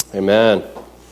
Amen.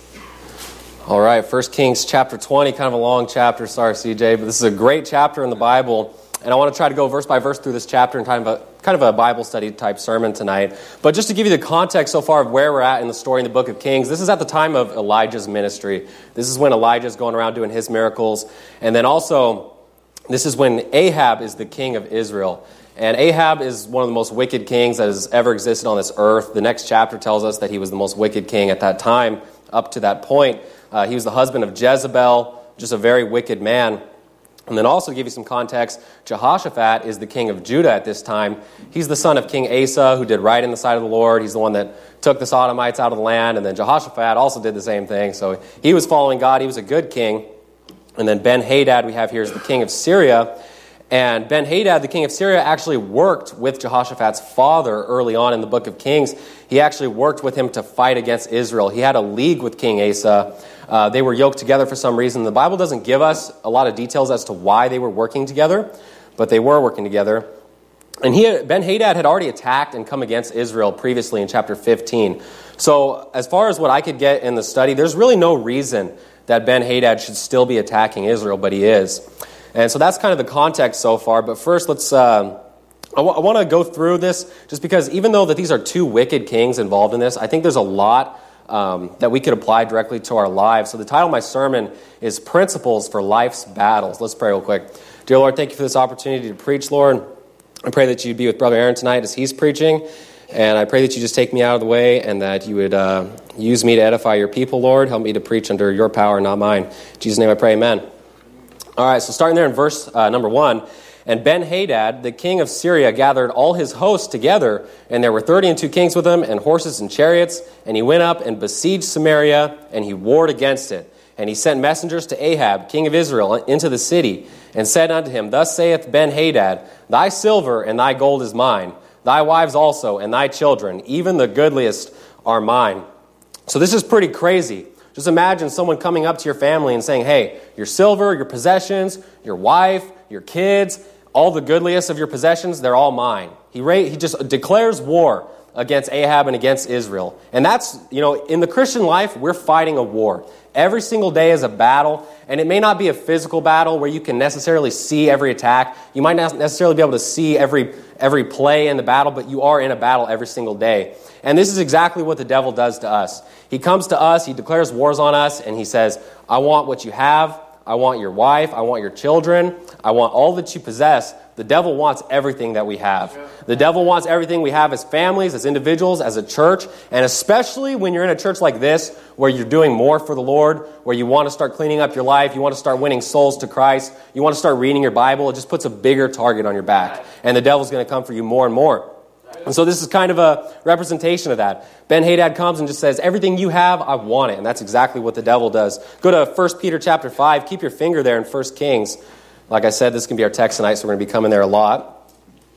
All right, 1 Kings chapter 20, kind of a long chapter. Sorry, CJ, but this is a great chapter in the Bible. And I want to try to go verse by verse through this chapter in kind of a Bible study type sermon tonight. But just to give you the context so far of where we're at in the story in the book of Kings, this is at the time of Elijah's ministry. This is when Elijah's going around doing his miracles. And then also, this is when Ahab is the king of Israel. And Ahab is one of the most wicked kings that has ever existed on this earth. The next chapter tells us that he was the most wicked king at that time, up to that point. He was the husband of Jezebel, just a very wicked man. And then also to give you some context, Jehoshaphat is the king of Judah at this time. He's the son of King Asa, who did right in the sight of the Lord. He's the one that took the Sodomites out of the land. And then Jehoshaphat also did the same thing. So he was following God. He was a good king. And then Ben-Hadad we have here is the king of Syria. And Ben-Hadad, the king of Syria, actually worked with Jehoshaphat's father early on in the book of Kings. He actually worked with him to fight against Israel. He had a league with King Asa. They were yoked together for some reason. The Bible doesn't give us a lot of details as to why they were working together, but they were working together. And Ben-Hadad had already attacked and come against Israel previously in chapter 15. So as far as what I could get in the study, there's really no reason that Ben-Hadad should still be attacking Israel, but he is. And so that's kind of the context so far. But first, I want to go through this just because even though that these are two wicked kings involved in this, I think there's a lot that we could apply directly to our lives. So the title of my sermon is Principles for Life's Battles. Let's pray real quick. Dear Lord, thank you for this opportunity to preach, Lord. I pray that you'd be with Brother Aaron tonight as he's preaching. And I pray that you just take me out of the way and that you would use me to edify your people, Lord. Help me to preach under your power, not mine. In Jesus' name I pray, amen. All right, so starting there in verse number 1. And Ben-Hadad, the king of Syria, gathered all his hosts together, and there were 32 kings with him, and horses and chariots. And he went up and besieged Samaria, and he warred against it. And he sent messengers to Ahab, king of Israel, into the city, and said unto him, Thus saith Ben-Hadad, Thy silver and thy gold is mine, thy wives also, and thy children, even the goodliest are mine. So this is pretty crazy. Just imagine someone coming up to your family and saying, hey, your silver, your possessions, your wife, your kids, all the goodliest of your possessions, they're all mine. He just declares war against Ahab and against Israel. And that's, in the Christian life, we're fighting a war. Every single day is a battle, and it may not be a physical battle where you can necessarily see every attack. You might not necessarily be able to see every play in the battle, but you are in a battle every single day. And this is exactly what the devil does to us. He comes to us, he declares wars on us, and he says, I want what you have, I want your wife, I want your children, I want all that you possess. The devil wants everything that we have. The devil wants everything we have as families, as individuals, as a church, and especially when you're in a church like this, where you're doing more for the Lord, where you want to start cleaning up your life, you want to start winning souls to Christ, you want to start reading your Bible, it just puts a bigger target on your back. And the devil's going to come for you more and more. And so this is kind of a representation of that. Ben-Hadad comes and just says, everything you have, I want it. And that's exactly what the devil does. Go to 1 Peter chapter 5. Keep your finger there in 1 Kings. Like I said, this can be our text tonight, so we're going to be coming there a lot.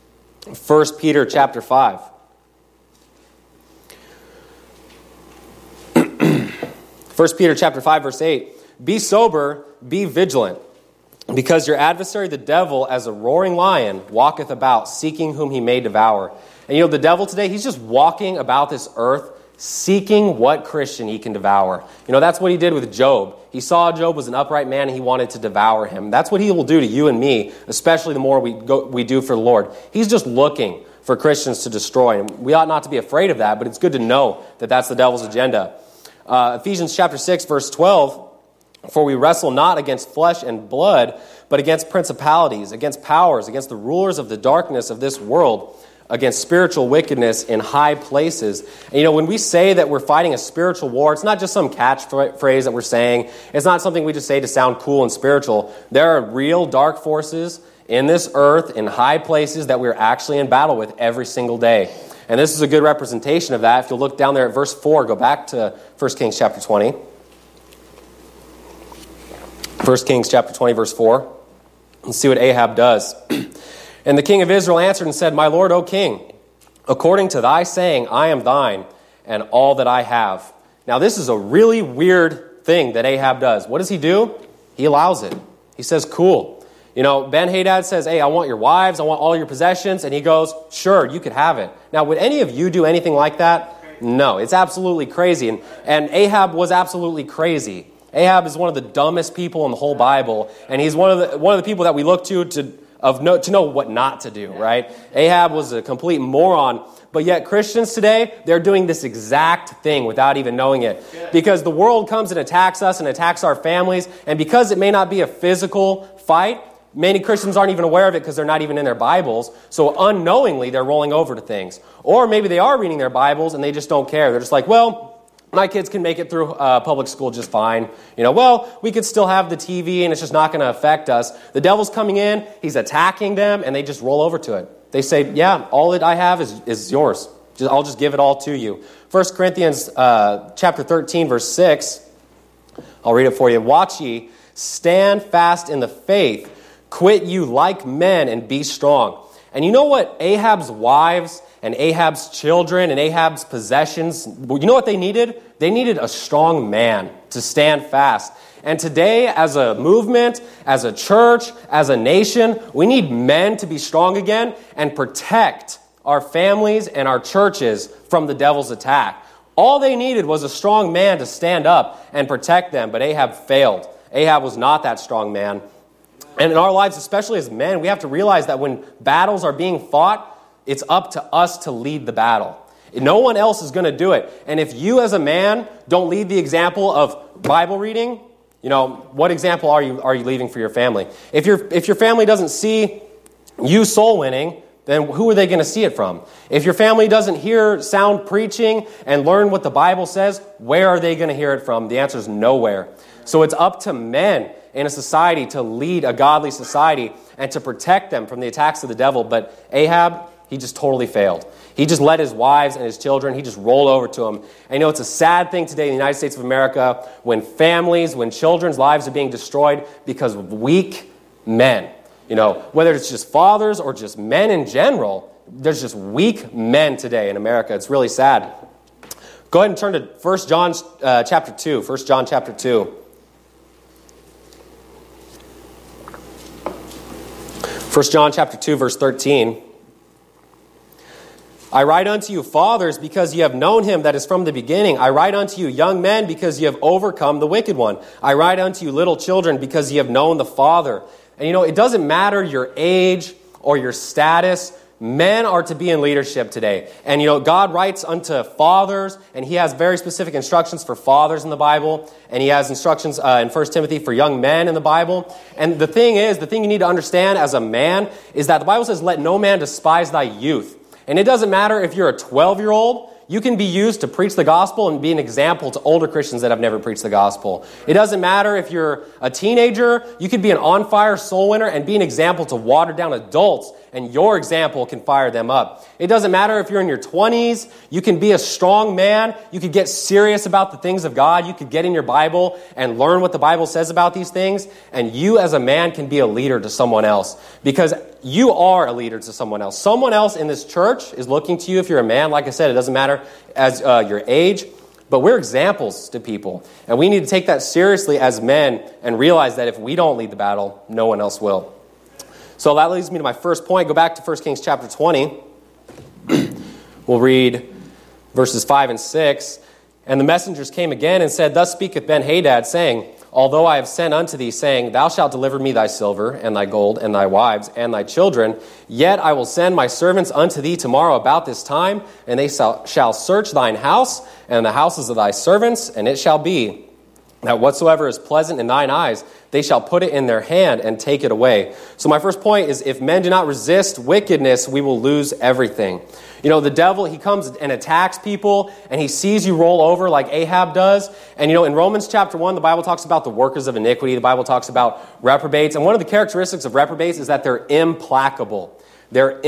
1 Peter chapter 5. 1 Peter chapter 5, verse 8. Be sober, be vigilant, because your adversary the devil, as a roaring lion, walketh about, seeking whom he may devour. And the devil today, he's just walking about this earth, seeking what Christian he can devour. That's what he did with Job. He saw Job was an upright man, and he wanted to devour him. That's what he will do to you and me, especially the more we do for the Lord. He's just looking for Christians to destroy. And we ought not to be afraid of that, but it's good to know that that's the devil's agenda. Ephesians chapter 6, verse 12, For we wrestle not against flesh and blood, but against principalities, against powers, against the rulers of the darkness of this world, against spiritual wickedness in high places. And when we say that we're fighting a spiritual war, it's not just some catchphrase that we're saying. It's not something we just say to sound cool and spiritual. There are real dark forces in this earth, in high places, that we're actually in battle with every single day. And this is a good representation of that. If you'll look down there at verse 4, go back to 1 Kings chapter 20. 1 Kings chapter 20, verse 4. And see what Ahab does. And the king of Israel answered and said, My lord, O king, according to thy saying, I am thine, and all that I have. Now this is a really weird thing that Ahab does. What does he do? He allows it. He says, cool. Ben-Hadad says, hey, I want your wives, I want all your possessions. And he goes, sure, you could have it. Now, would any of you do anything like that? No, it's absolutely crazy. And Ahab was absolutely crazy. Ahab is one of the dumbest people in the whole Bible, and he's one of the people that we look to know what not to do, right? Ahab was a complete moron, but yet Christians today, they're doing this exact thing without even knowing it. Because the world comes and attacks us and attacks our families, and because it may not be a physical fight, many Christians aren't even aware of it because they're not even in their Bibles, so unknowingly they're rolling over to things. Or maybe they are reading their Bibles and they just don't care. They're just like, well, my kids can make it through public school just fine. Well, we could still have the TV and it's just not going to affect us. The devil's coming in, he's attacking them, and they just roll over to it. They say, yeah, all that I have is yours. I'll just give it all to you. 1 Corinthians chapter 13, verse 6, I'll read it for you. Watch ye, stand fast in the faith, quit you like men, and be strong. And you know what Ahab's wives and Ahab's children and Ahab's possessions, you know what they needed? They needed a strong man to stand fast. And today, as a movement, as a church, as a nation, we need men to be strong again and protect our families and our churches from the devil's attack. All they needed was a strong man to stand up and protect them, but Ahab failed. Ahab was not that strong man. And in our lives, especially as men, we have to realize that when battles are being fought, it's up to us to lead the battle. No one else is going to do it. And if you as a man don't lead the example of Bible reading, what example are you leaving for your family? If your family doesn't see you soul winning, then who are they going to see it from? If your family doesn't hear sound preaching and learn what the Bible says, where are they going to hear it from? The answer is nowhere. So it's up to men in a society to lead a godly society and to protect them from the attacks of the devil. But Ahab, he just totally failed. He just let his wives and his children, he just rolled over to them. And it's a sad thing today in the United States of America when families, when children's lives are being destroyed because of weak men. Whether it's just fathers or just men in general, there's just weak men today in America. It's really sad. Go ahead and turn to 1 John chapter 2. 1 John chapter 2. 1 John chapter 2, verse 13. I write unto you, fathers, because ye have known him that is from the beginning. I write unto you, young men, because ye have overcome the wicked one. I write unto you, little children, because ye have known the Father. And it doesn't matter your age or your status. Men are to be in leadership today. And God writes unto fathers, and he has very specific instructions for fathers in the Bible, and he has instructions in 1 Timothy for young men in the Bible. And the thing you need to understand as a man is that the Bible says, let no man despise thy youth. And it doesn't matter if you're a 12-year-old, you can be used to preach the gospel and be an example to older Christians that have never preached the gospel. It doesn't matter if you're a teenager, you could be an on-fire soul winner and be an example to watered-down adults, and your example can fire them up. It doesn't matter if you're in your 20s, you can be a strong man, you could get serious about the things of God, you could get in your Bible and learn what the Bible says about these things, and you as a man can be a leader to someone else, because you are a leader to someone else. Someone else in this church is looking to you. If you're a man, like I said, it doesn't matter as your age, but we're examples to people. And we need to take that seriously as men and realize that if we don't lead the battle, no one else will. So that leads me to my first point. Go back to 1 Kings chapter 20. We'll read verses 5 and 6. And the messengers came again and said, Thus speaketh Ben-Hadad, saying, Although I have sent unto thee, saying, Thou shalt deliver me thy silver, and thy gold, and thy wives, and thy children, yet I will send my servants unto thee tomorrow about this time, and they shall search thine house, and the houses of thy servants, and it shall be that whatsoever is pleasant in thine eyes, they shall put it in their hand and take it away. So my first point is, if men do not resist wickedness, we will lose everything. The devil, he comes and attacks people, and he sees you roll over like Ahab does. And in Romans chapter 1, the Bible talks about the workers of iniquity. The Bible talks about reprobates. And one of the characteristics of reprobates is that they're implacable. They're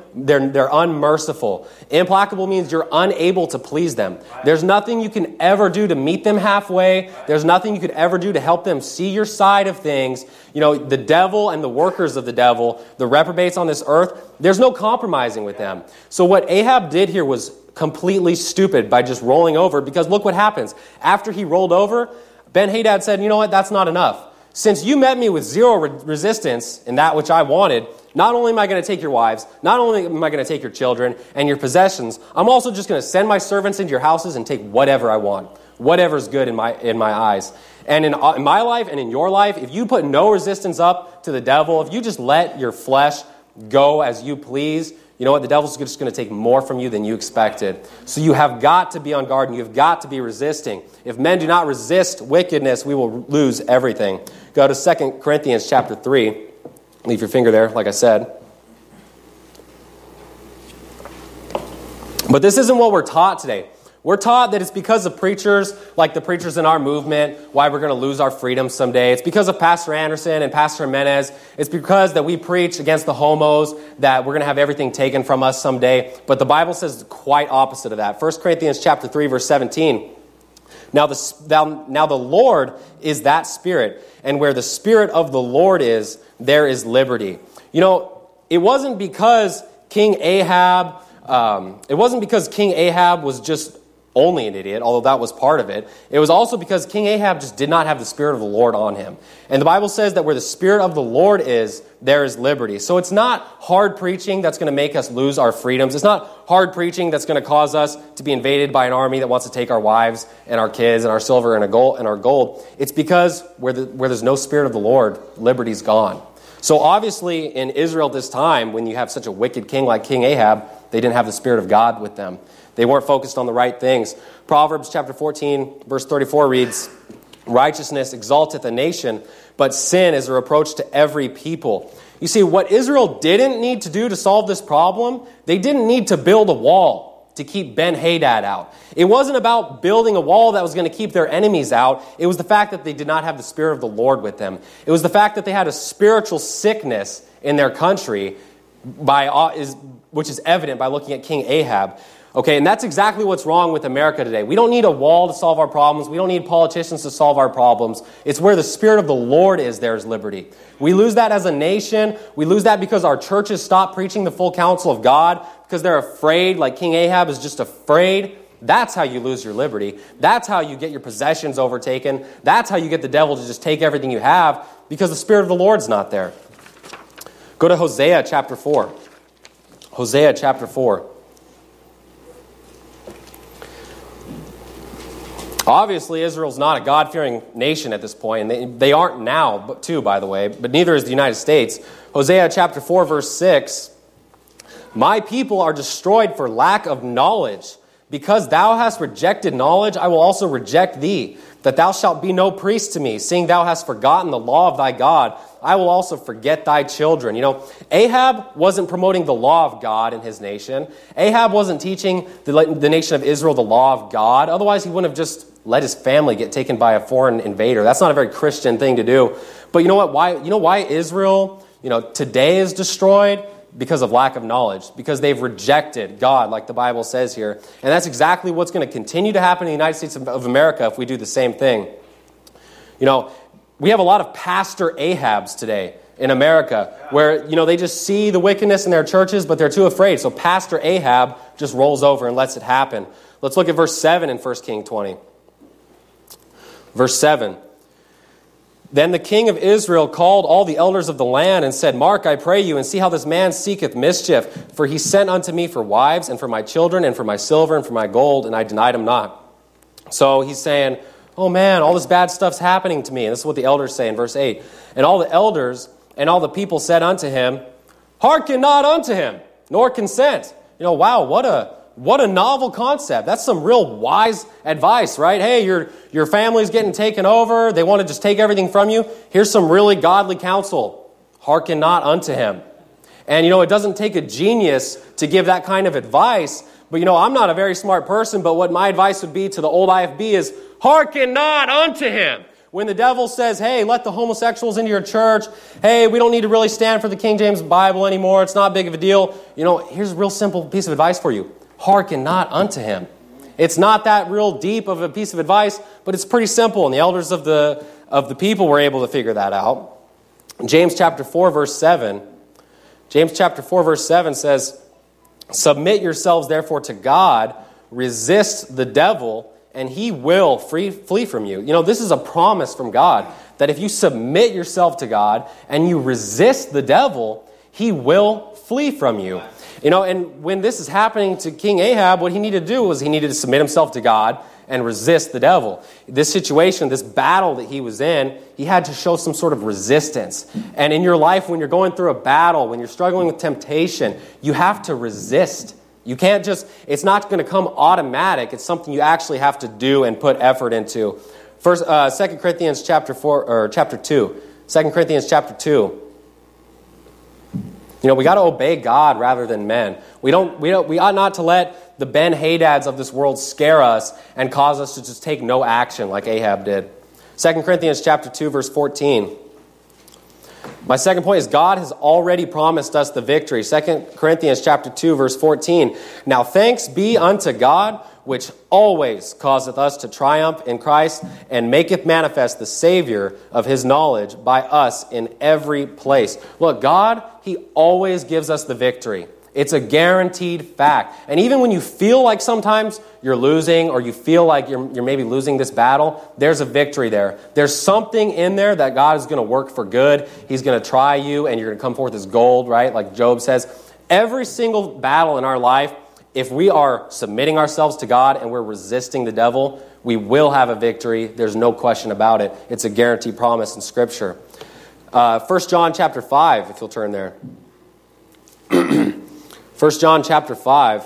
unmerciful. Implacable means you're unable to please them. There's nothing you can ever do to meet them halfway. There's nothing you could ever do to help them see your side of things. The devil and the workers of the devil, the reprobates on this earth, there's no compromising with them. So what Ahab did here was completely stupid by just rolling over, because look what happens. After he rolled over, Ben-Hadad said, you know what, that's not enough. Since you met me with zero resistance in that which I wanted, not only am I going to take your wives, not only am I going to take your children and your possessions, I'm also just going to send my servants into your houses and take whatever I want, whatever's good in my eyes. And in my life and in your life, if you put no resistance up to the devil, if you just let your flesh go as you please, you know what? The devil's just going to take more from you than you expected. So you have got to be on guard and you've got to be resisting. If men do not resist wickedness, we will lose everything. Go to 2 Corinthians chapter 3. Leave your finger there, like I said. But this isn't what we're taught today. We're taught that it's because of preachers, like the preachers in our movement, why we're going to lose our freedom someday. It's because of Pastor Anderson and Pastor Jimenez. It's because that we preach against the homos that we're going to have everything taken from us someday. But the Bible says quite opposite of that. 1 Corinthians chapter 3, verse 17. Now the Lord is that Spirit, and where the Spirit of the Lord is, there is liberty. You know, it wasn't because King Ahab was just only an idiot, although that was part of it. It was also because King Ahab just did not have the Spirit of the Lord on him. And the Bible says that where the Spirit of the Lord is, there is liberty. So it's not hard preaching that's going to make us lose our freedoms. It's not hard preaching that's going to cause us to be invaded by an army that wants to take our wives and our kids and our silver and our gold. It's because where there's no Spirit of the Lord, liberty's gone. So obviously in Israel at this time, when you have such a wicked king like King Ahab, they didn't have the Spirit of God with them. They weren't focused on the right things. Proverbs chapter 14, verse 34 reads, "Righteousness exalteth a nation, but sin is a reproach to every people." You see, what Israel didn't need to do to solve this problem, they didn't need to build a wall to keep Ben-Hadad out. It wasn't about building a wall that was going to keep their enemies out. It was the fact that they did not have the Spirit of the Lord with them. It was the fact that they had a spiritual sickness in their country, which is evident by looking at King Ahab. Okay, and that's exactly what's wrong with America today. We don't need a wall to solve our problems. We don't need politicians to solve our problems. It's where the Spirit of the Lord is, there's liberty. We lose that as a nation. We lose that because our churches stop preaching the full counsel of God, because they're afraid, like King Ahab is just afraid. That's how you lose your liberty. That's how you get your possessions overtaken. That's how you get the devil to just take everything you have, because the Spirit of the Lord's not there. Go to Hosea chapter 4. Hosea chapter 4. Obviously, Israel's not a God-fearing nation at this point, and they aren't now, too, by the way, but neither is the United States. Hosea chapter 4, verse 6, "My people are destroyed for lack of knowledge. Because thou hast rejected knowledge, I will also reject thee, that thou shalt be no priest to me, seeing thou hast forgotten the law of thy God. I will also forget thy children." You know, Ahab wasn't promoting the law of God in his nation. Ahab wasn't teaching the nation of Israel the law of God. Otherwise, he wouldn't have just let his family get taken by a foreign invader. That's not a very Christian thing to do. But you know what? Why Israel, today is destroyed? Because of lack of knowledge. Because they've rejected God, like the Bible says here. And that's exactly what's going to continue to happen in the United States of America if we do the same thing. We have a lot of Pastor Ahabs today in America where, they just see the wickedness in their churches, but they're too afraid. So Pastor Ahab just rolls over and lets it happen. Let's look at verse 7 in 1 Kings 20. Verse 7. "Then the king of Israel called all the elders of the land and said, Mark, I pray you, and see how this man seeketh mischief. For he sent unto me for wives, and for my children, and for my silver, and for my gold, and I denied him not." So he's saying, oh man, all this bad stuff's happening to me. And this is what the elders say in verse 8. "And all the elders and all the people said unto him, Hearken not unto him, nor consent." Wow, what a novel concept. That's some real wise advice, right? Hey, your family's getting taken over. They want to just take everything from you. Here's some really godly counsel. Hearken not unto him. And, it doesn't take a genius to give that kind of advice. But, I'm not a very smart person, but what my advice would be to the old IFB is, hearken not unto him. When the devil says, hey, let the homosexuals into your church. Hey, we don't need to really stand for the King James Bible anymore. It's not big of a deal. Here's a real simple piece of advice for you. Hearken not unto him. It's not that real deep of a piece of advice, but it's pretty simple, and the elders of the people were able to figure that out. James chapter 4, verse 7. James chapter 4, verse 7 says, "Submit yourselves therefore to God, resist the devil, and he will flee from you. You know, this is a promise from God that if you submit yourself to God and you resist the devil, he will flee from you. You know, and when this is happening to King Ahab, what he needed to do was he needed to submit himself to God and resist the devil. This situation, this battle that he was in, he had to show some sort of resistance. And in your life, when you're going through a battle, when you're struggling with temptation, you have to resist. You can't just, it's not going to come automatic. It's something you actually have to do and put effort into. 2 Corinthians chapter 2. 2 Corinthians chapter 2. You know, we got to obey God rather than men. We ought not to let the Ben-Hadads of this world scare us and cause us to just take no action like Ahab did. 2 Corinthians chapter 2, verse 14. My second point is God has already promised us the victory. 2 Corinthians chapter 2, verse 14. Now thanks be unto God, which always causeth us to triumph in Christ, and maketh manifest the Savior of his knowledge by us in every place. Look, God, he always gives us the victory. It's a guaranteed fact. And even when you feel like sometimes you're losing, or you feel like you're maybe losing this battle, there's a victory there. There's something in there that God is going to work for good. He's going to try you, and you're going to come forth as gold, right? Like Job says. Every single battle in our life, if we are submitting ourselves to God and we're resisting the devil, we will have a victory. There's no question about it. It's a guaranteed promise in Scripture. 1 John chapter 5, if you'll turn there. 1 John chapter 5,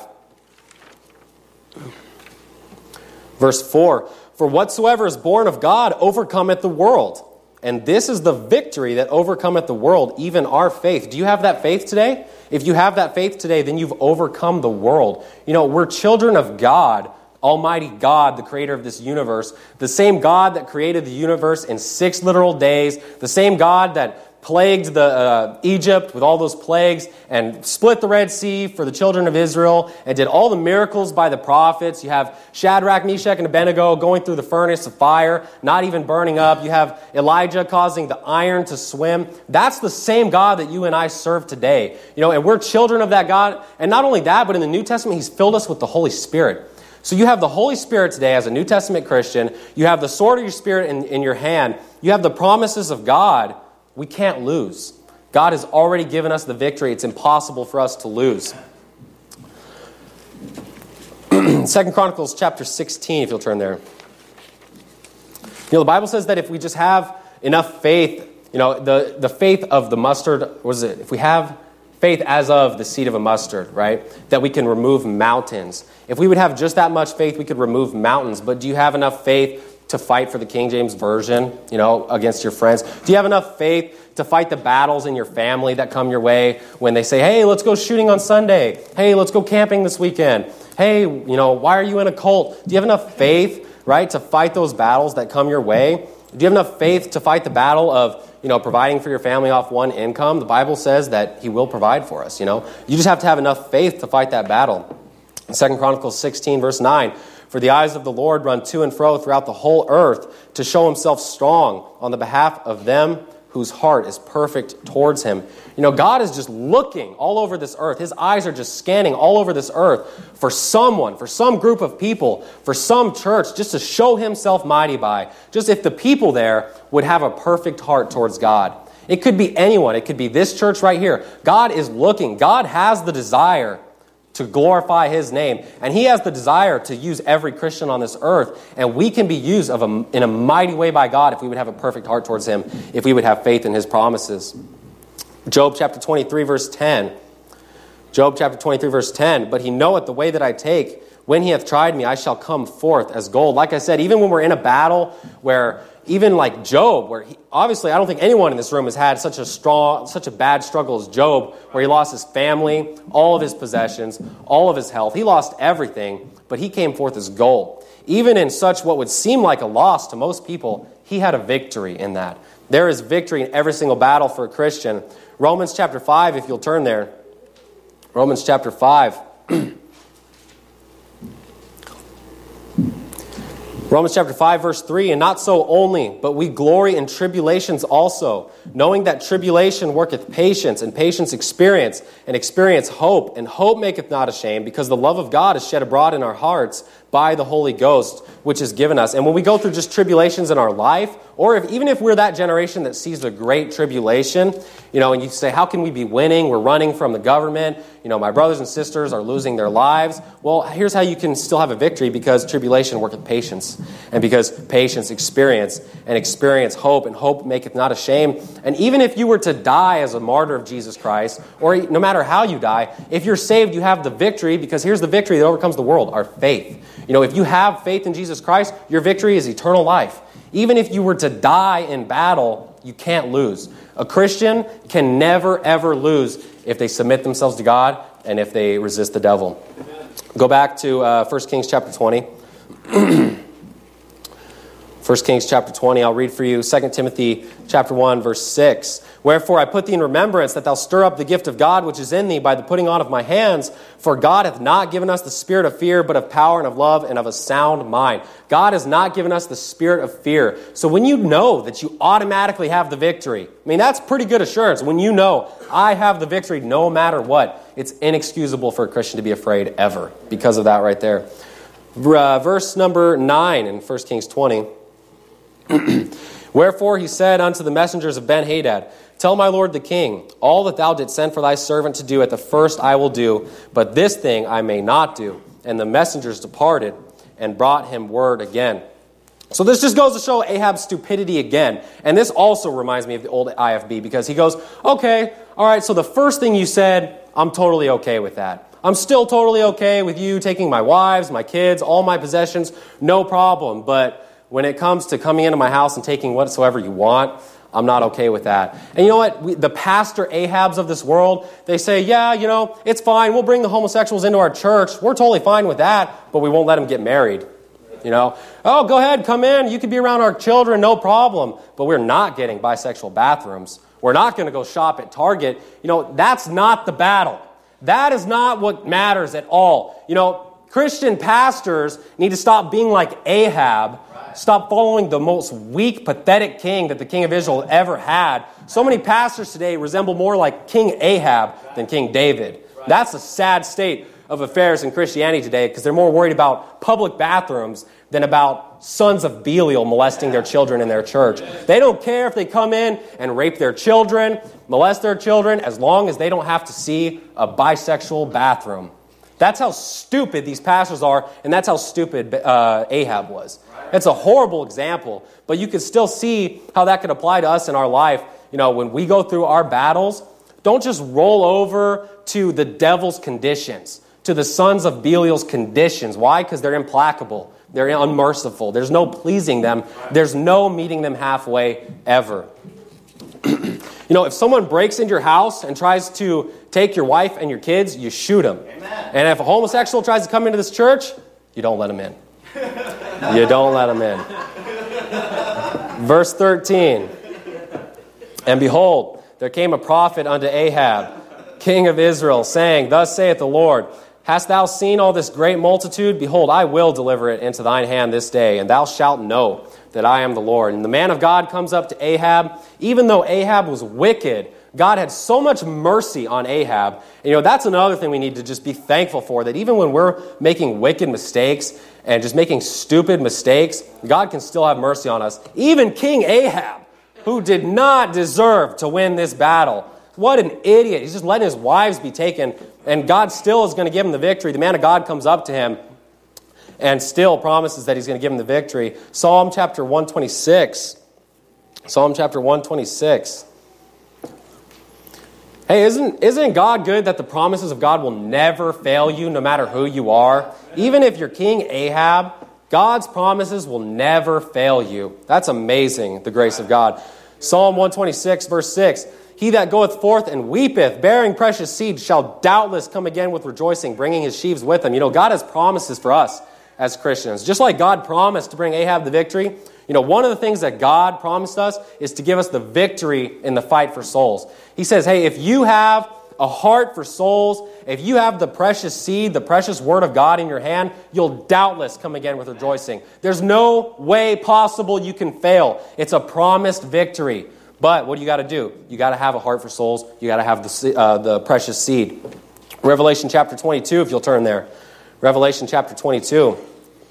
verse 4. For whatsoever is born of God overcometh the world. And this is the victory that overcometh the world, even our faith. Do you have that faith today? If you have that faith today, then you've overcome the world. You know, we're children of God, Almighty God, the creator of this universe. The same God that created the universe in 6 literal days. The same God that plagued Egypt with all those plagues and split the Red Sea for the children of Israel and did all the miracles by the prophets. You have Shadrach, Meshach, and Abednego going through the furnace of fire, not even burning up. You have Elijah causing the iron to swim. That's the same God that you and I serve today. You know, and we're children of that God. And not only that, but in the New Testament, he's filled us with the Holy Spirit. So you have the Holy Spirit today as a New Testament Christian. You have the sword of your Spirit in your hand. You have the promises of God. We can't lose. God has already given us the victory. It's impossible for us to lose. 2 Chronicles chapter 16, if you'll turn there. You know, the Bible says that if we just have enough faith, you know, the faith of the mustard, what is it? If we have faith as of the seed of a mustard, right, that we can remove mountains. If we would have just that much faith, we could remove mountains. But do you have enough faith to fight for the King James Version, you know, against your friends? Do you have enough faith to fight the battles in your family that come your way when they say, hey, let's go shooting on Sunday. Hey, let's go camping this weekend. Hey, you know, why are you in a cult? Do you have enough faith, right, to fight those battles that come your way? Do you have enough faith to fight the battle of, you know, providing for your family off one income? The Bible says that he will provide for us, you know. You just have to have enough faith to fight that battle. 2 Chronicles 16, verse 9. For the eyes of the Lord run to and fro throughout the whole earth to show himself strong on the behalf of them whose heart is perfect towards him. You know, God is just looking all over this earth. His eyes are just scanning all over this earth for someone, for some group of people, for some church, just to show himself mighty by. Just if the people there would have a perfect heart towards God. It could be anyone. It could be this church right here. God is looking. God has the desire to glorify his name. And he has the desire to use every Christian on this earth. And we can be used in a mighty way by God if we would have a perfect heart towards him, if we would have faith in his promises. Job chapter 23, verse 10. Job chapter 23, verse 10. But he knoweth the way that I take. When he hath tried me, I shall come forth as gold. Like I said, even when we're in a battle where, even like Job, where obviously I don't think anyone in this room has had such a bad struggle as Job, where he lost his family, all of his possessions, all of his health. He lost everything, but he came forth as gold. Even in such what would seem like a loss to most people, he had a victory in that. There is victory in every single battle for a Christian. Romans chapter 5, if you'll turn there. Romans chapter 5. Romans chapter 5, verse 3, and not so only, but we glory in tribulations also, knowing that tribulation worketh patience, and patience experience, and experience hope, and hope maketh not ashamed, because the love of God is shed abroad in our hearts by the Holy Ghost, which is given us. And when we go through just tribulations in our life, or even if we're that generation that sees a great tribulation, and you say, how can we be winning? We're running from the government. My brothers and sisters are losing their lives. Well, here's how you can still have a victory, because tribulation worketh patience. And because patience experience, and experience hope, and hope maketh not ashamed. And even if you were to die as a martyr of Jesus Christ, or no matter how you die, if you're saved, you have the victory, because here's the victory that overcomes the world, our faith. If you have faith in Jesus Christ, your victory is eternal life. Even if you were to die in battle, you can't lose. A Christian can never, ever lose if they submit themselves to God and if they resist the devil. Go back to 1 Kings chapter 20. 1 Kings chapter 20, I'll read for you 2 Timothy chapter 1, verse 6. Wherefore I put thee in remembrance that thou stir up the gift of God which is in thee by the putting on of my hands. For God hath not given us the spirit of fear, but of power and of love and of a sound mind. God has not given us the spirit of fear. So when you know that you automatically have the victory, that's pretty good assurance. When you know, I have the victory no matter what, it's inexcusable for a Christian to be afraid ever because of that right there. Verse number 9 in 1 Kings 20. Wherefore he said unto the messengers of Ben-Hadad, Tell my lord the king, all that thou didst send for thy servant to do at the first I will do, but this thing I may not do. And the messengers departed and brought him word again. So this just goes to show Ahab's stupidity again. And this also reminds me of the old IFB, because he goes, okay, all right, so the first thing you said, I'm totally okay with that. I'm still totally okay with you taking my wives, my kids, all my possessions, no problem. But when it comes to coming into my house and taking whatsoever you want, I'm not okay with that. And you know what? The pastor Ahabs of this world, they say, yeah, it's fine. We'll bring the homosexuals into our church. We're totally fine with that, but we won't let them get married. Oh, go ahead, come in. You can be around our children, no problem. But we're not getting bisexual bathrooms. We're not going to go shop at Target. That's not the battle. That is not what matters at all. Christian pastors need to stop being like Ahab. Stop following the most weak, pathetic king that the king of Israel ever had. So many pastors today resemble more like King Ahab than King David. That's a sad state of affairs in Christianity today, because they're more worried about public bathrooms than about sons of Belial molesting their children in their church. They don't care if they come in and rape their children, molest their children, as long as they don't have to see a bisexual bathroom. That's how stupid these pastors are, and that's how stupid Ahab was. It's a horrible example, but you can still see how that could apply to us in our life. When we go through our battles, don't just roll over to the devil's conditions, to the sons of Belial's conditions. Why? Because they're implacable. They're unmerciful. There's no pleasing them. There's no meeting them halfway ever. If someone breaks into your house and tries to take your wife and your kids, you shoot them. Amen. And if a homosexual tries to come into this church, you don't let him in. You don't let him in. Verse 13. And behold, there came a prophet unto Ahab, king of Israel, saying, Thus saith the Lord, Hast thou seen all this great multitude? Behold, I will deliver it into thine hand this day, and thou shalt know that I am the Lord. And the man of God comes up to Ahab. Even though Ahab was wicked, God had so much mercy on Ahab. And, that's another thing we need to just be thankful for, that even when we're making wicked mistakes and just making stupid mistakes, God can still have mercy on us. Even King Ahab, who did not deserve to win this battle. What an idiot. He's just letting his wives be taken, and God still is going to give him the victory. The man of God comes up to him and still promises that he's going to give him the victory. Psalm chapter 126. Psalm chapter 126. Hey, isn't God good that the promises of God will never fail you no matter who you are? Even if you're King Ahab, God's promises will never fail you. That's amazing, the grace of God. Psalm 126, verse 6. He that goeth forth and weepeth, bearing precious seed, shall doubtless come again with rejoicing, bringing his sheaves with him. God has promises for us as Christians. Just like God promised to bring Ahab the victory, one of the things that God promised us is to give us the victory in the fight for souls. He says, hey, if you have a heart for souls, if you have the precious seed, the precious word of God in your hand, you'll doubtless come again with rejoicing. There's no way possible you can fail. It's a promised victory. But what do you got to do? You got to have a heart for souls. You got to have the precious seed. Revelation chapter 22, if you'll turn there. Revelation chapter 22.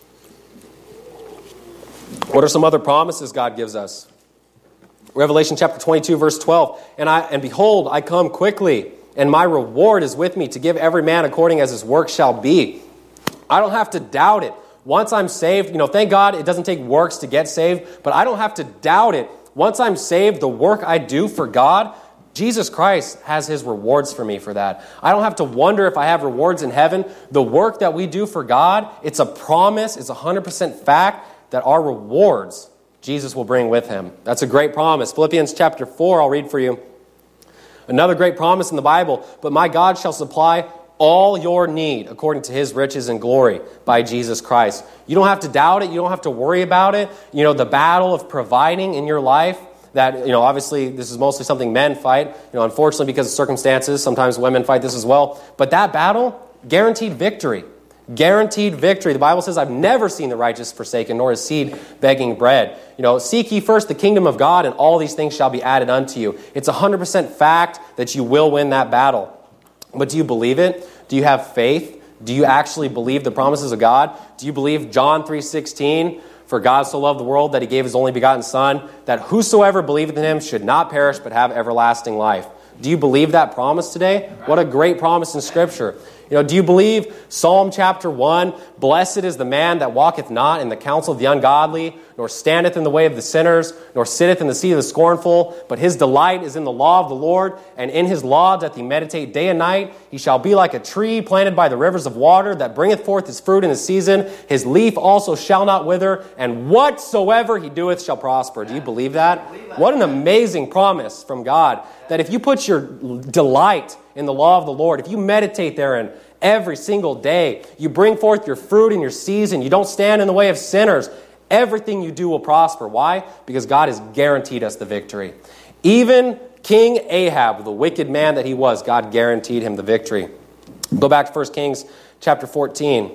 What are some other promises God gives us? Revelation chapter 22, verse 12. And behold, I come quickly, and my reward is with me to give every man according as his work shall be. I don't have to doubt it. Once I'm saved, thank God it doesn't take works to get saved, but I don't have to doubt it. Once I'm saved, the work I do for God, Jesus Christ has his rewards for me for that. I don't have to wonder if I have rewards in heaven. The work that we do for God, it's a promise, it's 100% fact that our rewards Jesus will bring with him. That's a great promise. Philippians chapter 4, I'll read for you. Another great promise in the Bible. But my God shall supply all your need according to his riches and glory by Jesus Christ. You don't have to doubt it. You don't have to worry about it. The battle of providing in your life, that, obviously this is mostly something men fight. Unfortunately, because of circumstances, sometimes women fight this as well. But that battle, guaranteed victory. Guaranteed victory. The Bible says, I've never seen the righteous forsaken, nor his seed begging bread. Seek ye first the kingdom of God, and all these things shall be added unto you. It's 100% fact that you will win that battle. But do you believe it? Do you have faith? Do you actually believe the promises of God? Do you believe John 3:16? For God so loved the world that he gave his only begotten Son, that whosoever believeth in him should not perish but have everlasting life. Do you believe that promise today? What a great promise in Scripture. Do you believe Psalm chapter 1, blessed is the man that walketh not in the counsel of the ungodly, nor standeth in the way of the sinners, nor sitteth in the seat of the scornful, but his delight is in the law of the Lord, and in his law doth he meditate day and night. He shall be like a tree planted by the rivers of water, that bringeth forth his fruit in his season. His leaf also shall not wither, and whatsoever he doeth shall prosper. Do you believe that? What an amazing promise from God, that if you put your delight in the law of the Lord, if you meditate therein every single day, you bring forth your fruit in your season, you don't stand in the way of sinners, everything you do will prosper. Why? Because God has guaranteed us the victory. Even King Ahab, the wicked man that he was, God guaranteed him the victory. Go back to 1 Kings chapter 14.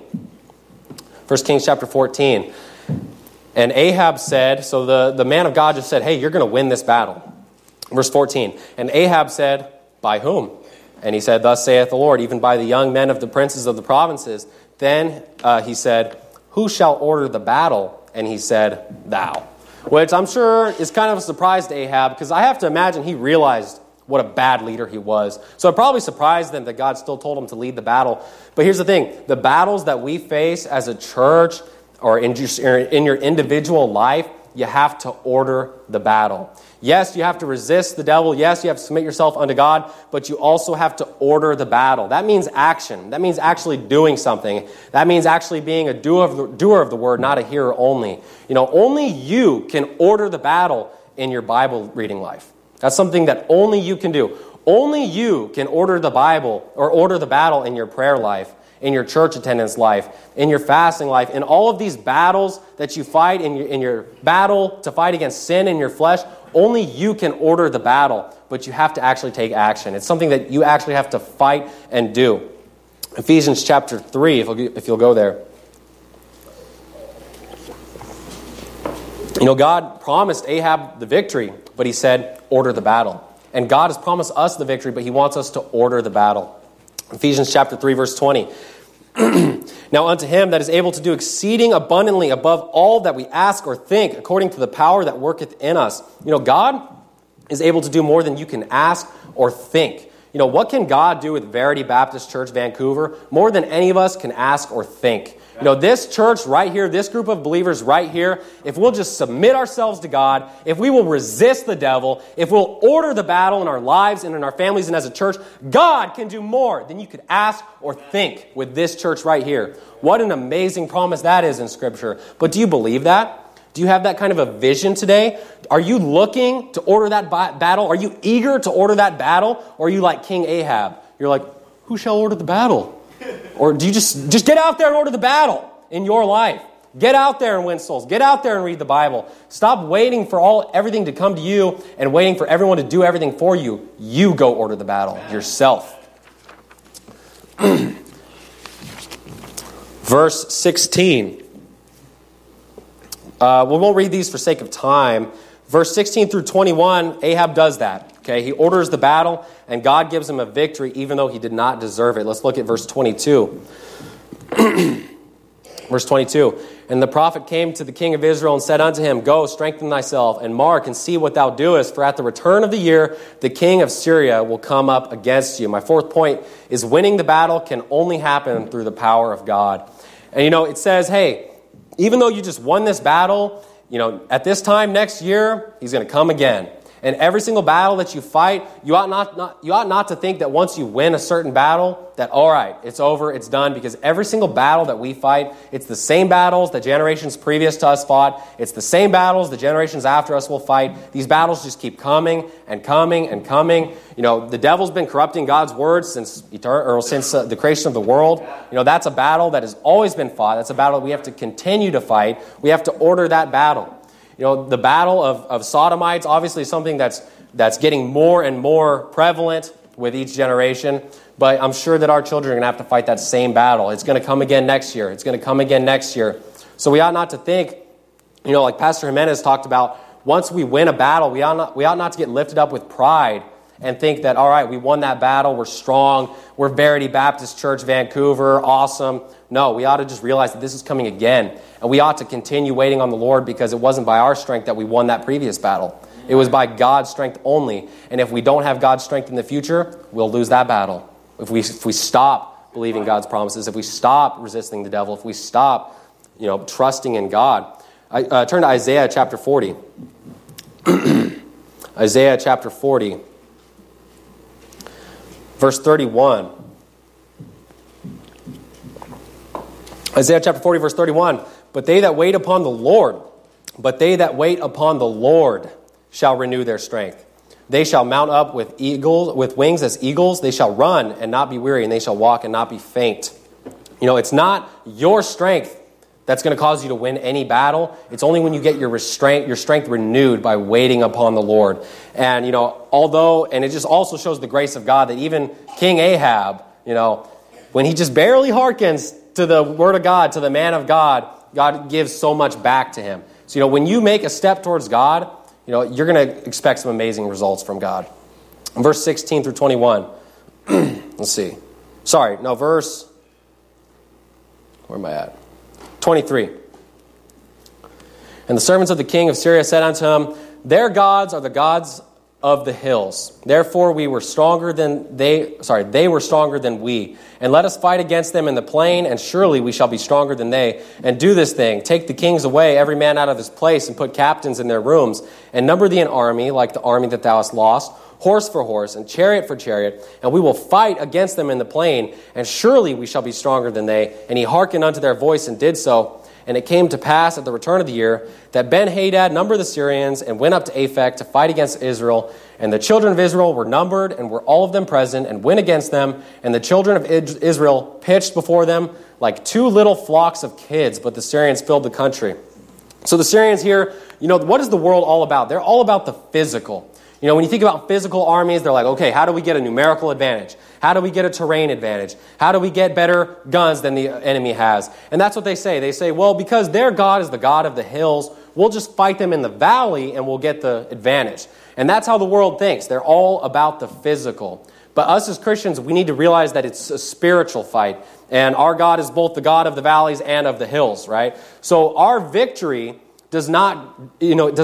1 Kings chapter 14. And Ahab said, so the man of God just said, hey, you're going to win this battle. Verse 14. And Ahab said, by whom? And he said, thus saith the Lord, even by the young men of the princes of the provinces. Then he said, who shall order the battle? And he said, thou. Which I'm sure is kind of a surprise to Ahab, because I have to imagine he realized what a bad leader he was. So it probably surprised them that God still told him to lead the battle. But here's the thing. The battles that we face as a church or in your individual life, you have to order the battle. Yes, you have to resist the devil. Yes, you have to submit yourself unto God, but you also have to order the battle. That means action. That means actually doing something. That means actually being a doer of the word, not a hearer only. Only you can order the battle in your Bible reading life. That's something that only you can do. Only you can order the Bible or order the battle in your prayer life, in your church attendance life, in your fasting life, in all of these battles that you fight, in your battle to fight against sin in your flesh. Only you can order the battle, but you have to actually take action. It's something that you actually have to fight and do. Ephesians chapter 3, if you'll go there. God promised Ahab the victory, but he said, order the battle. And God has promised us the victory, but he wants us to order the battle. Ephesians chapter 3, verse 20. Now unto him that is able to do exceeding abundantly above all that we ask or think, according to the power that worketh in us. God is able to do more than you can ask or think. What can God do with Verity Baptist Church, Vancouver? More than any of us can ask or think. This church right here, this group of believers right here, if we'll just submit ourselves to God, if we will resist the devil, if we'll order the battle in our lives and in our families and as a church, God can do more than you could ask or think with this church right here. What an amazing promise that is in Scripture. But do you believe that? Do you have that kind of a vision today? Are you looking to order that battle? Are you eager to order that battle? Or are you like King Ahab? You're like, who shall order the battle? Or do you just get out there and order the battle in your life? Get out there and win souls. Get out there and read the Bible. Stop waiting for everything to come to you and waiting for everyone to do everything for you. You go order the battle yourself. Verse 16. We won't read these for sake of time. Verse 16 through 21, Ahab does that. Okay, he orders the battle, and God gives him a victory, even though he did not deserve it. Let's look at verse 22. Verse 22. And the prophet came to the king of Israel and said unto him, Go, strengthen thyself, and mark and see what thou doest, for at the return of the year the king of Syria will come up against you. My fourth point is winning the battle can only happen through the power of God. And it says, hey, even though you just won this battle, at this time next year, he's going to come again. And every single battle that you fight, you ought not to think that once you win a certain battle, that all right, it's over, it's done, because every single battle that we fight, it's the same battles that generations previous to us fought. It's the same battles the generations after us will fight. These battles just keep coming and coming and coming. The devil's been corrupting God's word since the creation of the world. That's a battle that has always been fought. That's a battle we have to continue to fight. We have to order that battle. The battle of Sodomites, obviously something that's getting more and more prevalent with each generation, but I'm sure that our children are going to have to fight that same battle. It's going to come again next year. It's going to come again next year. So we ought not to think, like Pastor Jimenez talked about, once we win a battle, we ought not to get lifted up with pride and think that, all right, we won that battle, we're strong, we're Verity Baptist Church, Vancouver, awesome. No, we ought to just realize that this is coming again. And we ought to continue waiting on the Lord, because it wasn't by our strength that we won that previous battle. It was by God's strength only. And if we don't have God's strength in the future, we'll lose that battle. If we stop believing God's promises, if we stop resisting the devil, if we stop, trusting in God. Turn to Isaiah chapter 40. Isaiah chapter 40. Verse 31. Isaiah chapter 40, verse 31. But they that wait upon the Lord shall renew their strength. They shall mount up with wings as eagles. They shall run and not be weary, and they shall walk and not be faint. It's not your strength that's going to cause you to win any battle. It's only when you get your strength renewed by waiting upon the Lord. And, and it just also shows the grace of God that even King Ahab, when he just barely hearkens to the word of God, to the man of God, God gives so much back to him. So, when you make a step towards God, you're going to expect some amazing results from God. Verse 16 through 21. Let's see. Where am I at? 23. And the servants of the king of Syria said unto him, Their gods are the gods of the hills. Therefore they were stronger than we. And let us fight against them in the plain, and surely we shall be stronger than they. And do this thing, take the kings away, every man out of his place, and put captains in their rooms, and number thee an army, like the army that thou hast lost, horse for horse, and chariot for chariot, and we will fight against them in the plain, and surely we shall be stronger than they. And he hearkened unto their voice, and did so. And it came to pass at the return of the year that Ben-Hadad numbered the Syrians and went up to Aphek to fight against Israel. And the children of Israel were numbered, and were all of them present, and went against them. And the children of Israel pitched before them like two little flocks of kids, but the Syrians filled the country. So the Syrians here, what is the world all about? They're all about the physical. When you think about physical armies, they're like, okay, how do we get a numerical advantage? How do we get a terrain advantage? How do we get better guns than the enemy has? And that's what they say. They say, well, because their God is the God of the hills, we'll just fight them in the valley and we'll get the advantage. And that's how the world thinks. They're all about the physical. But us as Christians, we need to realize that it's a spiritual fight. And our God is both the God of the valleys and of the hills, right? So our victory does not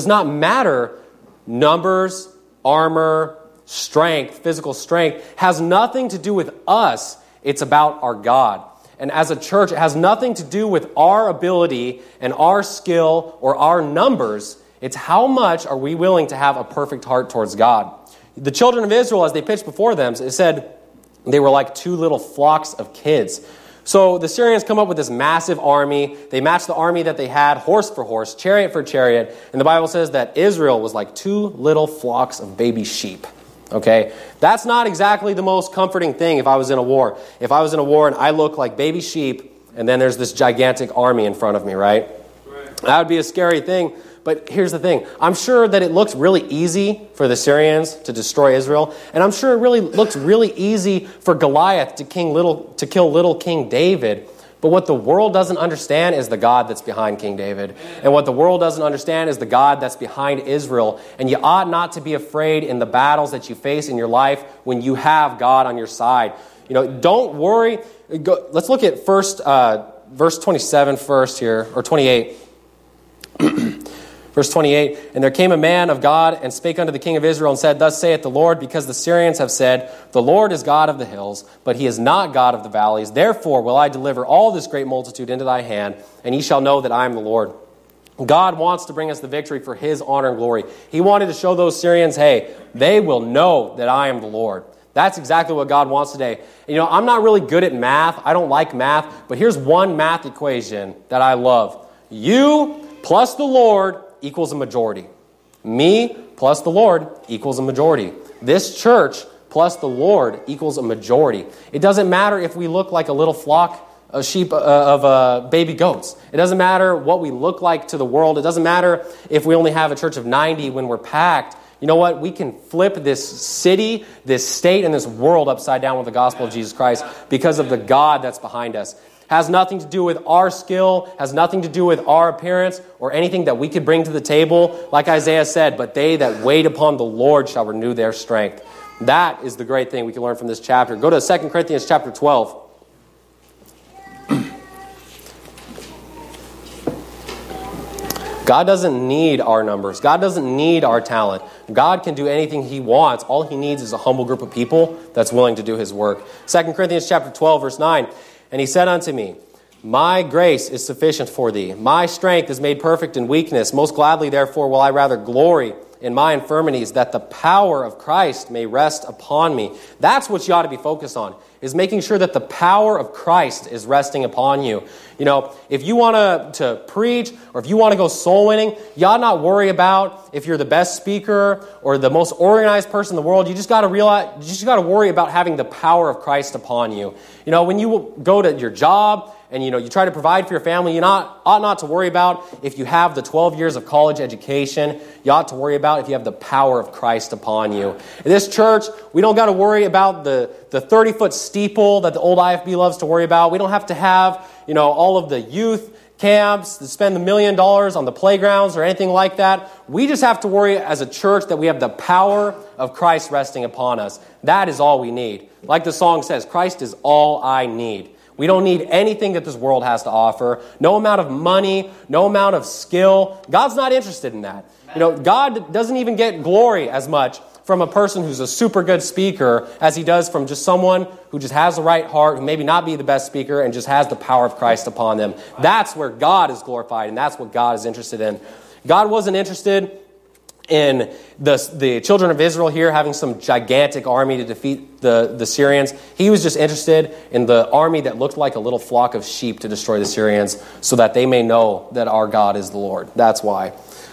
matter. Numbers, armor, strength, physical strength, has nothing to do with us. It's about our God. And as a church, it has nothing to do with our ability and our skill or our numbers. It's how much are we willing to have a perfect heart towards God. The children of Israel, as they pitched before them, it said they were like two little flocks of kids. So the Syrians come up with this massive army. They match the army that they had, horse for horse, chariot for chariot. And the Bible says that Israel was like two little flocks of baby sheep. Okay? That's not exactly the most comforting thing if I was in a war. If I was in a war and I look like baby sheep, and then there's this gigantic army in front of me, right? That would be a scary thing. But here's the thing. I'm sure that it looked really easy for the Syrians to destroy Israel. And I'm sure it really looked really easy for Goliath to kill little King David. But what the world doesn't understand is the God that's behind King David. And what the world doesn't understand is the God that's behind Israel. And you ought not to be afraid in the battles that you face in your life when you have God on your side. Don't worry. Let's look at verse 27 first here, or 28. Verse 28, and there came a man of God and spake unto the king of Israel and said, Thus saith the Lord, because the Syrians have said, The Lord is God of the hills, but he is not God of the valleys. Therefore will I deliver all this great multitude into thy hand, and ye shall know that I am the Lord. God wants to bring us the victory for his honor and glory. He wanted to show those Syrians, hey, they will know that I am the Lord. That's exactly what God wants today. I'm not really good at math. I don't like math, but here's one math equation that I love. You plus the Lord equals a majority. Me plus the Lord equals a majority. This church plus the Lord equals a majority. It doesn't matter if we look like a little flock of sheep of baby goats. It doesn't matter what we look like to the world. It doesn't matter if we only have a church of 90 when we're packed. You know what? We can flip this city, this state, and this world upside down with the gospel of Jesus Christ because of the God that's behind us. Has nothing to do with our skill, has nothing to do with our appearance or anything that we could bring to the table. Like Isaiah said, but they that wait upon the Lord shall renew their strength. That is the great thing we can learn from this chapter. Go to 2 Corinthians chapter 12. God doesn't need our numbers. God doesn't need our talent. God can do anything he wants. All he needs is a humble group of people that's willing to do his work. 2 Corinthians chapter 12, verse 9. And he said unto me, My grace is sufficient for thee. My strength is made perfect in weakness. Most gladly, therefore, will I rather glory in my infirmities, that the power of Christ may rest upon me. That's what you ought to be focused on, is making sure that the power of Christ is resting upon you. If you want to preach or if you want to go soul winning, you ought not worry about if you're the best speaker or the most organized person in the world. You just got to worry about having the power of Christ upon you. When you go to your job and you try to provide for your family, you ought not to worry about if you have the 12 years of college education. You ought to worry about if you have the power of Christ upon you. In this church, we don't got to worry about the 30-foot steeple that the old IFB loves to worry about. We don't have to have all of the youth camps to spend $1 million on the playgrounds or anything like that. We just have to worry as a church that we have the power of Christ resting upon us. That is all we need. Like the song says, Christ is all I need. We don't need anything that this world has to offer. No amount of money, no amount of skill. God's not interested in that. God doesn't even get glory as much from a person who's a super good speaker as he does from just someone who just has the right heart, who maybe not be the best speaker and just has the power of Christ upon them. That's where God is glorified, and that's what God is interested in. God wasn't interested in the children of Israel here having some gigantic army to defeat the Syrians. He was just interested in the army that looked like a little flock of sheep to destroy the Syrians so that they may know that our God is the Lord. That's why.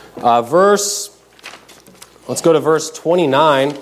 Let's go to verse 29.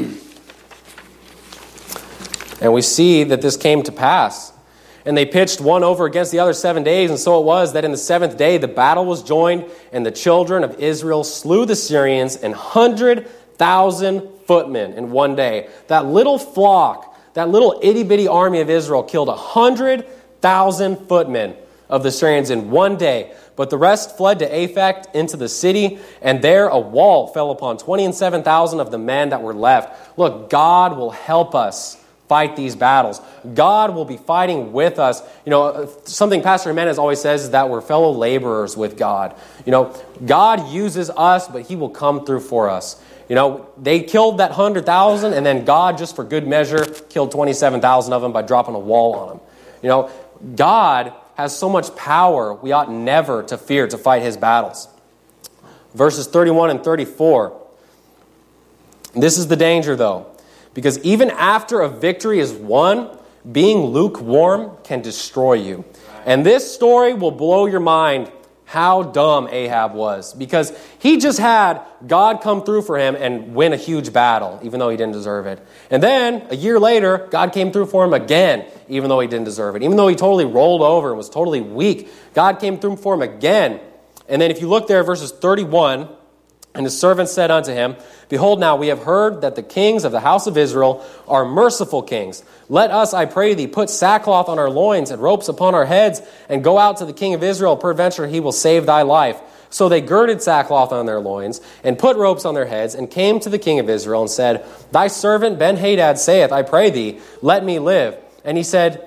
And we see that this came to pass. And they pitched one over against the other 7 days. And so it was that in the seventh day the battle was joined, and the children of Israel slew the Syrians 100,000 footmen in one day. That little flock, that little itty-bitty army of Israel killed 100,000 footmen of the Syrians in one day. But the rest fled to Aphek into the city, and there a wall fell upon 27,000 of the men that were left. Look, God will help us fight these battles. God will be fighting with us. Something Pastor Jimenez always says is that we're fellow laborers with God. God uses us, but he will come through for us. They killed that 100,000, and then God, just for good measure, killed 27,000 of them by dropping a wall on them. God has so much power, we ought never to fear to fight his battles. Verses 31 and 34. This is the danger, though. Because even after a victory is won, being lukewarm can destroy you. And this story will blow your mind how dumb Ahab was. Because he just had God come through for him and win a huge battle, even though he didn't deserve it. And then, a year later, God came through for him again, even though he didn't deserve it. Even though he totally rolled over and was totally weak, God came through for him again. And then if you look there, verses 31... And his servants said unto him, Behold, now we have heard that the kings of the house of Israel are merciful kings. Let us, I pray thee, put sackcloth on our loins and ropes upon our heads, and go out to the king of Israel. Peradventure he will save thy life. So they girded sackcloth on their loins, and put ropes on their heads, and came to the king of Israel, and said, Thy servant Ben-Hadad saith, I pray thee, let me live. And he said,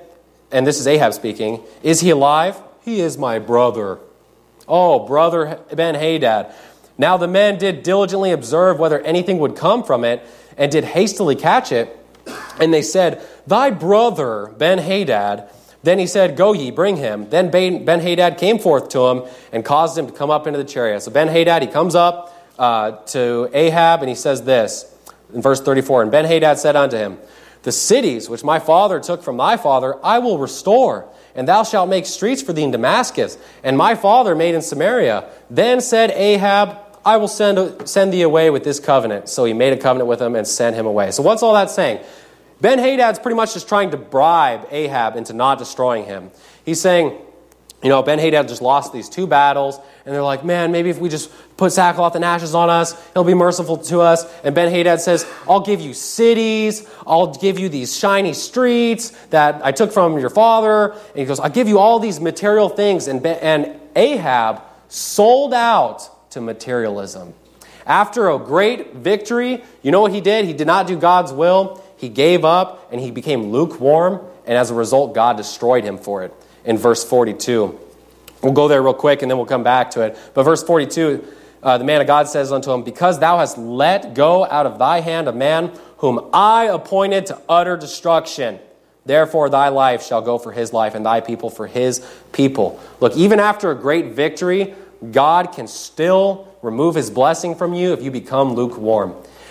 and this is Ahab speaking, is he alive? He is my brother. Oh, brother Ben-Hadad. Now the men did diligently observe whether anything would come from it, and did hastily catch it. And they said, thy brother Ben-Hadad. Then he said, go ye, bring him. Then Ben-Hadad came forth to him, and caused him to come up into the chariot. So Ben-Hadad, he comes up to Ahab, and he says this, in verse 34, and Ben-Hadad said unto him, the cities which my father took from thy father, I will restore, and thou shalt make streets for thee in Damascus, and my father made in Samaria. Then said Ahab, I will send thee away with this covenant. So he made a covenant with him and sent him away. So what's all that saying? Ben-Hadad's pretty much just trying to bribe Ahab into not destroying him. He's saying, Ben-Hadad just lost these 2 battles, and they're like, man, maybe if we just put sackcloth and ashes on us, he'll be merciful to us. And Ben-Hadad says, I'll give you cities, I'll give you these shiny streets that I took from your father. And he goes, I'll give you all these material things. And Ahab sold out to materialism. After a great victory, you know what he did? He did not do God's will. He gave up, and he became lukewarm, and as a result, God destroyed him for it. In verse 42. We'll go there real quick and then we'll come back to it. But verse 42, the man of God says unto him, because thou hast let go out of thy hand a man whom I appointed to utter destruction, therefore thy life shall go for his life and thy people for his people. Look, even after a great victory, God can still remove his blessing from you if you become lukewarm.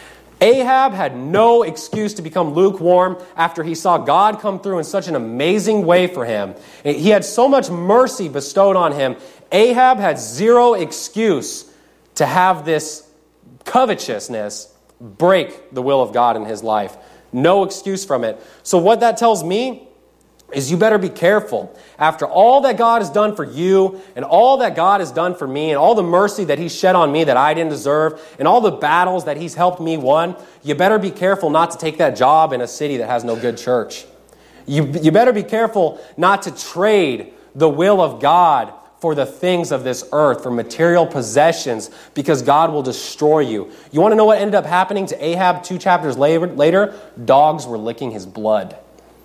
Ahab had no excuse to become lukewarm after he saw God come through in such an amazing way for him. He had so much mercy bestowed on him. Ahab had zero excuse to have this covetousness break the will of God in his life. No excuse from it. So what that tells me is you better be careful. After all that God has done for you and all that God has done for me and all the mercy that he's shed on me that I didn't deserve and all the battles that he's helped me win, you better be careful not to take that job in a city that has no good church. You better be careful not to trade the will of God for the things of this earth, for material possessions, because God will destroy you. You want to know what ended up happening to Ahab 2 chapters later? Dogs were licking his blood.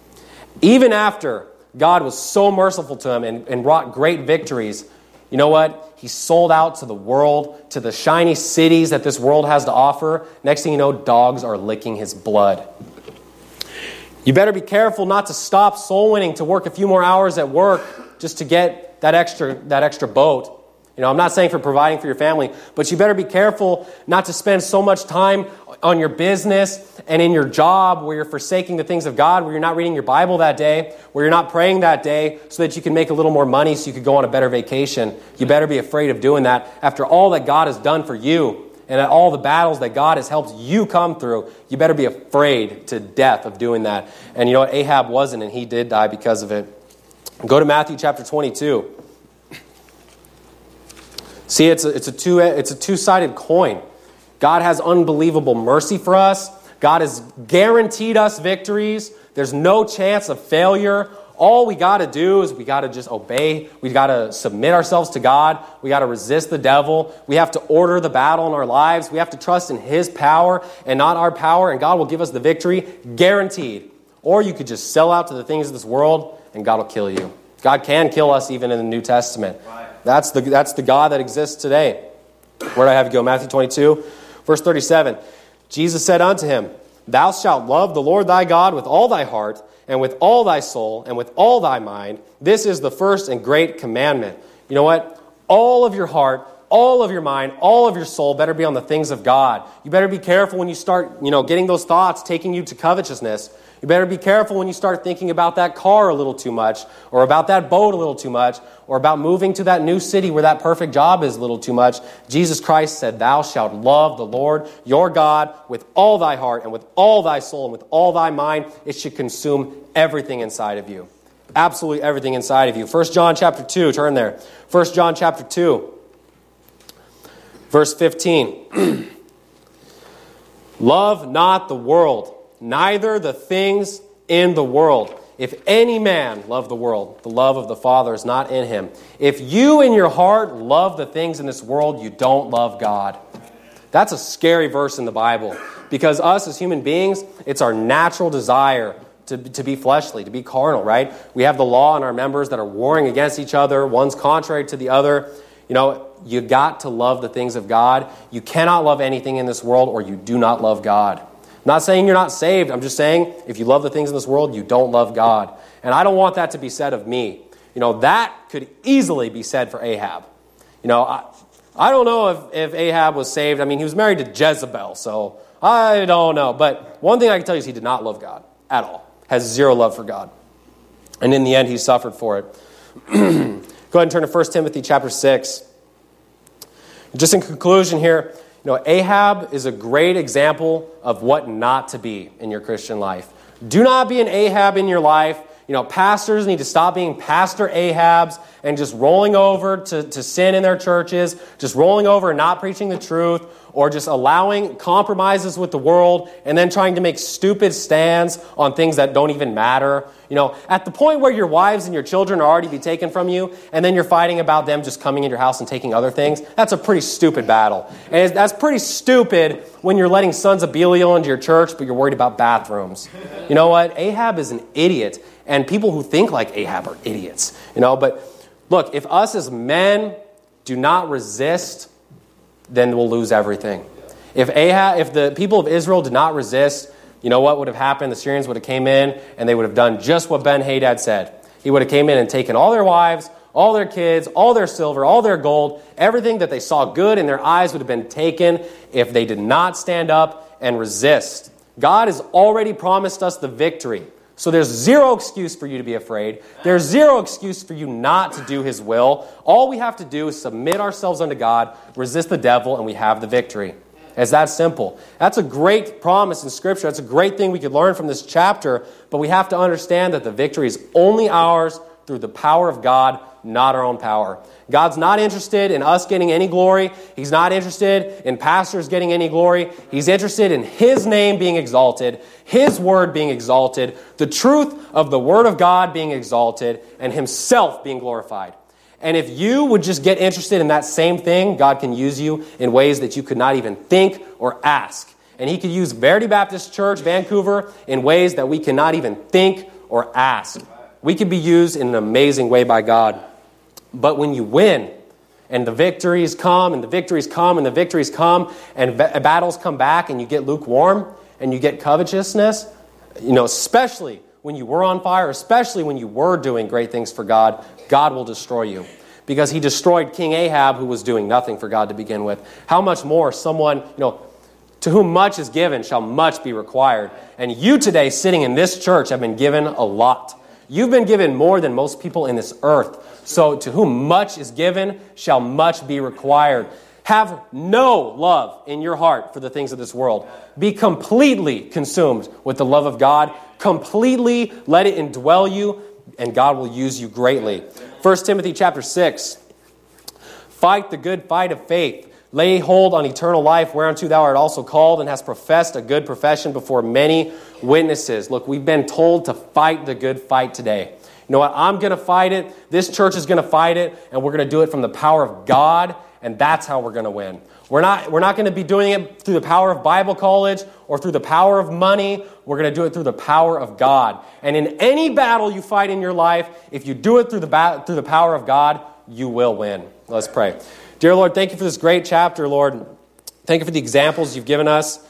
Even after God was so merciful to him and wrought great victories, you know what? He sold out to the world, to the shiny cities that this world has to offer. Next thing you know, dogs are licking his blood. You better be careful not to stop soul winning to work a few more hours at work just to get that extra boat. I'm not saying for providing for your family, but you better be careful not to spend so much time on your business and in your job where you're forsaking the things of God, where you're not reading your Bible that day, where you're not praying that day so that you can make a little more money so you could go on a better vacation. You better be afraid of doing that. After all that God has done for you and at all the battles that God has helped you come through, you better be afraid to death of doing that. And you know what? Ahab wasn't, and he did die because of it. Go to Matthew chapter 22. See, it's a two-sided coin. God has unbelievable mercy for us. God has guaranteed us victories. There's no chance of failure. All we got to do is we got to just obey. We got to submit ourselves to God. We got to resist the devil. We have to order the battle in our lives. We have to trust in his power and not our power, and God will give us the victory, guaranteed. Or you could just sell out to the things of this world, and God will kill you. God can kill us even in the New Testament. Right. That's the God that exists today. Where do I have you go? Matthew 22, verse 37. Jesus said unto him, thou shalt love the Lord thy God with all thy heart, and with all thy soul, and with all thy mind. This is the first and great commandment. You know what? All of your heart, all of your mind, all of your soul better be on the things of God. You better be careful when you start, getting those thoughts taking you to covetousness. You better be careful when you start thinking about that car a little too much, or about that boat a little too much, or about moving to that new city where that perfect job is a little too much. Jesus Christ said, thou shalt love the Lord your God with all thy heart and with all thy soul and with all thy mind. It should consume everything inside of you. Absolutely everything inside of you. 1 John chapter 2, turn there. 1 John chapter 2, verse 15. Love not the world, neither the things in the world. If any man love the world, the love of the Father is not in him. If you in your heart love the things in this world, you don't love God. That's a scary verse in the Bible, because us as human beings, it's our natural desire to be fleshly, to be carnal, right? We have the law and our members that are warring against each other. One's contrary to the other. You got to love the things of God. You cannot love anything in this world or you do not love God. I'm not saying you're not saved. I'm just saying if you love the things in this world, you don't love God. And I don't want that to be said of me. That could easily be said for Ahab. I don't know if Ahab was saved. I mean, he was married to Jezebel, so I don't know. But one thing I can tell you is he did not love God at all. Has zero love for God. And in the end, he suffered for it. Go ahead and turn to 1 Timothy chapter 6. Just in conclusion here, Ahab is a great example of what not to be in your Christian life. Do not be an Ahab in your life. Pastors need to stop being Pastor Ahabs and just rolling over to sin in their churches, just rolling over and not preaching the truth, or just allowing compromises with the world and then trying to make stupid stands on things that don't even matter. At the point where your wives and your children are already be taken from you, and then you're fighting about them just coming in your house and taking other things, that's a pretty stupid battle. And that's pretty stupid when you're letting sons of Belial into your church, but you're worried about bathrooms. You know what? Ahab is an idiot. And people who think like Ahab are idiots, But look, if us as men do not resist, then we'll lose everything. If the people of Israel did not resist, what would have happened? The Syrians would have came in and they would have done just what Ben-Hadad said. He would have came in and taken all their wives, all their kids, all their silver, all their gold, everything that they saw good in their eyes would have been taken if they did not stand up and resist. God has already promised us the victory. So there's zero excuse for you to be afraid. There's zero excuse for you not to do His will. All we have to do is submit ourselves unto God, resist the devil, and we have the victory. It's that simple. That's a great promise in Scripture. That's a great thing we could learn from this chapter, but we have to understand that the victory is only ours through the power of God, not our own power. God's not interested in us getting any glory. He's not interested in pastors getting any glory. He's interested in His name being exalted, His word being exalted, the truth of the word of God being exalted, and Himself being glorified. And if you would just get interested in that same thing, God can use you in ways that you could not even think or ask. And He could use Verity Baptist Church, Vancouver, in ways that we cannot even think or ask. We could be used in an amazing way by God. But when you win, and the victories come, and the victories come, and the victories come, and battles come back, and you get lukewarm, and you get covetousness, especially when you were on fire, especially when you were doing great things for God, God will destroy you. Because He destroyed King Ahab, who was doing nothing for God to begin with. How much more someone, to whom much is given shall much be required. And you today, sitting in this church, have been given a lot. You've been given more than most people in this earth. So to whom much is given shall much be required. Have no love in your heart for the things of this world. Be completely consumed with the love of God. Completely let it indwell you, and God will use you greatly. 1 Timothy chapter 6. Fight the good fight of faith. Lay hold on eternal life, whereunto thou art also called, and hast professed a good profession before many witnesses. Look, we've been told to fight the good fight today. You know what? I'm going to fight it. This church is going to fight it, and we're going to do it from the power of God, and that's how we're going to win. We're not going to be doing it through the power of Bible college or through the power of money. We're going to do it through the power of God. And in any battle you fight in your life, if you do it through the power of God, you will win. Let's pray. Dear Lord, thank you for this great chapter, Lord. Thank you for the examples you've given us,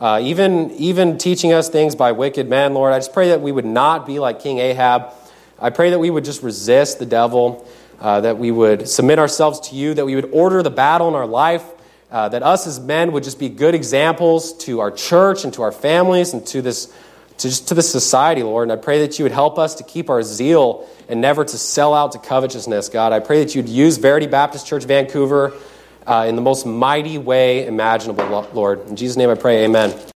even teaching us things by wicked men, Lord. I just pray that we would not be like King Ahab. I pray that we would just resist the devil, that we would submit ourselves to you, that we would order the battle in our life, that us as men would just be good examples to our church and to our families and to this society, Lord. And I pray that you would help us to keep our zeal and never to sell out to covetousness, God. I pray that you'd use Verity Baptist Church Vancouver in the most mighty way imaginable, Lord. In Jesus' name I pray, amen.